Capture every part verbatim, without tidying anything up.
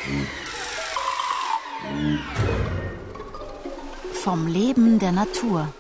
Vom Leben der Natur.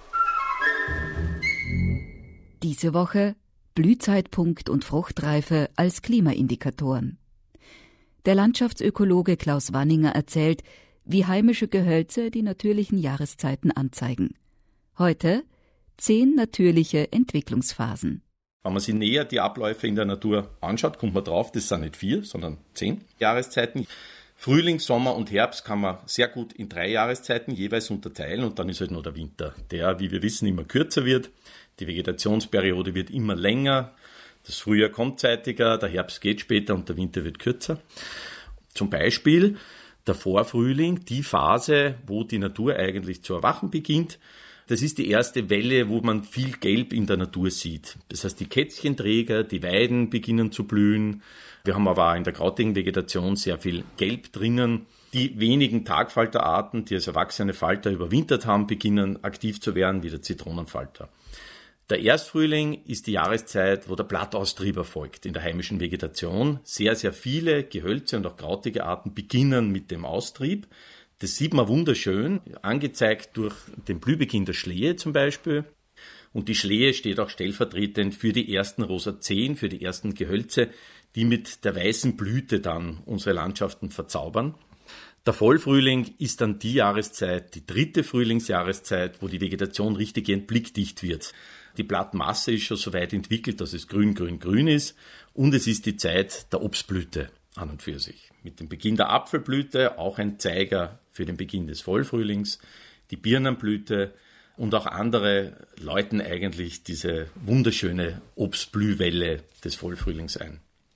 Diese Woche Blühzeitpunkt und Fruchtreife als Klimaindikatoren. Der Landschaftsökologe Klaus Wanninger erzählt, wie heimische Gehölze die natürlichen Jahreszeiten anzeigen. Heute zehn natürliche Entwicklungsphasen. Wenn man sich näher die Abläufe in der Natur anschaut, kommt man drauf, das sind nicht vier, sondern zehn Jahreszeiten. Frühling, Sommer und Herbst kann man sehr gut in drei Jahreszeiten jeweils unterteilen und dann ist halt noch der Winter, der, wie wir wissen, immer kürzer wird. Die Vegetationsperiode wird immer länger, das Frühjahr kommt zeitiger, der Herbst geht später und der Winter wird kürzer. Zum Beispiel der Vorfrühling, die Phase, wo die Natur eigentlich zu erwachen beginnt. Das ist die erste Welle, wo man viel Gelb in der Natur sieht. Das heißt, die Kätzchenträger, die Weiden beginnen zu blühen. Wir haben aber auch in der krautigen Vegetation sehr viel Gelb drinnen. Die wenigen Tagfalterarten, die als erwachsene Falter überwintert haben, beginnen aktiv zu werden, wie der Zitronenfalter. Der Erstfrühling ist die Jahreszeit, wo der Blattaustrieb erfolgt in der heimischen Vegetation. Sehr, sehr viele Gehölze und auch krautige Arten beginnen mit dem Austrieb. Das sieht man wunderschön, angezeigt durch den Blühbeginn der Schlehe zum Beispiel. Und die Schlehe steht auch stellvertretend für die ersten Rosazeen, für die ersten Gehölze, die mit der weißen Blüte dann unsere Landschaften verzaubern. Der Vollfrühling ist dann die Jahreszeit, die dritte Frühlingsjahreszeit, wo die Vegetation richtig blickdicht wird. Die Blattmasse ist schon so weit entwickelt, dass es grün, grün, grün ist. Und es ist die Zeit der Obstblüte an und für sich. Mit dem Beginn der Apfelblüte, auch ein Zeiger für den Beginn des Vollfrühlings, die Birnenblüte und auch andere läuten eigentlich diese wunderschöne Obstblühwelle des Vollfrühlings ein.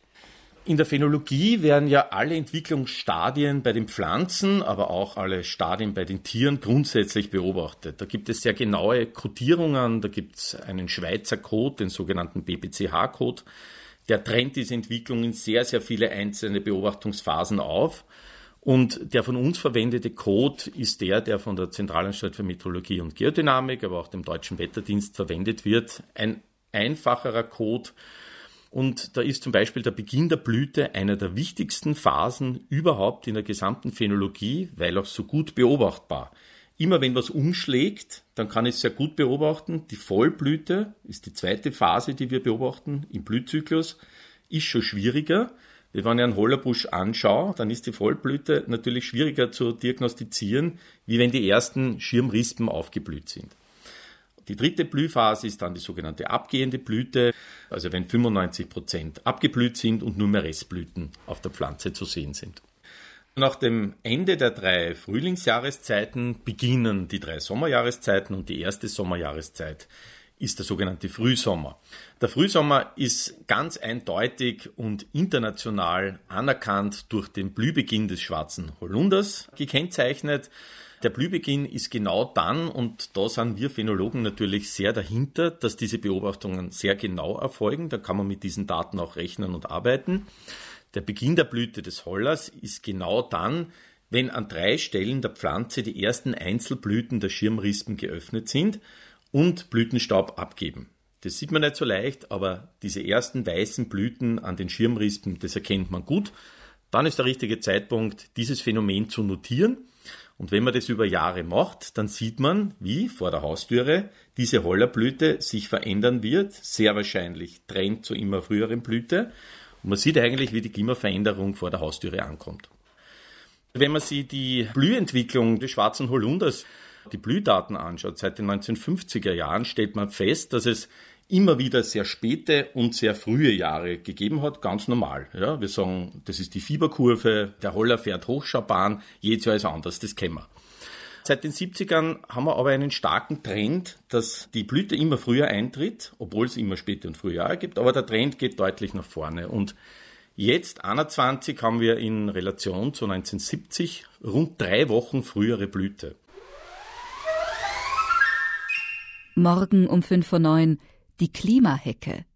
In der Phänologie werden ja alle Entwicklungsstadien bei den Pflanzen, aber auch alle Stadien bei den Tieren grundsätzlich beobachtet. Da gibt es sehr genaue Kodierungen, da gibt es einen Schweizer Code, den sogenannten B B C H-Code. Der trennt diese Entwicklung in sehr, sehr viele einzelne Beobachtungsphasen auf. Und der von uns verwendete Code ist der, der von der Zentralanstalt für Meteorologie und Geodynamik, aber auch dem Deutschen Wetterdienst verwendet wird. Ein einfacherer Code. Und da ist zum Beispiel der Beginn der Blüte einer der wichtigsten Phasen überhaupt in der gesamten Phänologie, weil auch so gut beobachtbar. Immer wenn was umschlägt, dann kann ich es sehr gut beobachten. Die Vollblüte ist die zweite Phase, die wir beobachten im Blühzyklus, ist schon schwieriger. Wenn ich einen Hollerbusch anschaue, dann ist die Vollblüte natürlich schwieriger zu diagnostizieren, wie wenn die ersten Schirmrispen aufgeblüht sind. Die dritte Blühphase ist dann die sogenannte abgehende Blüte, also wenn fünfundneunzig Prozent abgeblüht sind und nur mehr Restblüten auf der Pflanze zu sehen sind. Nach dem Ende der drei Frühlingsjahreszeiten beginnen die drei Sommerjahreszeiten und die erste Sommerjahreszeit ist der sogenannte Frühsommer. Der Frühsommer ist ganz eindeutig und international anerkannt durch den Blühbeginn des schwarzen Holunders gekennzeichnet. Der Blühbeginn ist genau dann, und da sind wir Phänologen natürlich sehr dahinter, dass diese Beobachtungen sehr genau erfolgen. Da kann man mit diesen Daten auch rechnen und arbeiten. Der Beginn der Blüte des Hollers ist genau dann, wenn an drei Stellen der Pflanze die ersten Einzelblüten der Schirmrispen geöffnet sind und Blütenstaub abgeben. Das sieht man nicht so leicht, aber diese ersten weißen Blüten an den Schirmrispen, das erkennt man gut. Dann ist der richtige Zeitpunkt, dieses Phänomen zu notieren. Und wenn man das über Jahre macht, dann sieht man, wie vor der Haustüre diese Hollerblüte sich verändern wird, sehr wahrscheinlich Trend zu immer früheren Blüte. Und man sieht eigentlich, wie die Klimaveränderung vor der Haustüre ankommt. Wenn man sich die Blühentwicklung des schwarzen Holunders, die Blühdaten anschaut, seit den neunzehnhundertfünfziger Jahren, stellt man fest, dass es immer wieder sehr späte und sehr frühe Jahre gegeben hat, ganz normal. Ja, wir sagen, das ist die Fieberkurve, der Holler fährt Hochschaubahn, jedes Jahr ist anders, das kennen wir. Seit den siebzigern haben wir aber einen starken Trend, dass die Blüte immer früher eintritt, obwohl es immer späte und frühe Jahre gibt, aber der Trend geht deutlich nach vorne. Und jetzt, einundzwanzig, haben wir in Relation zu neunzehnhundertsiebzig rund drei Wochen frühere Blüte. Morgen um fünf vor neun die Klimahecke.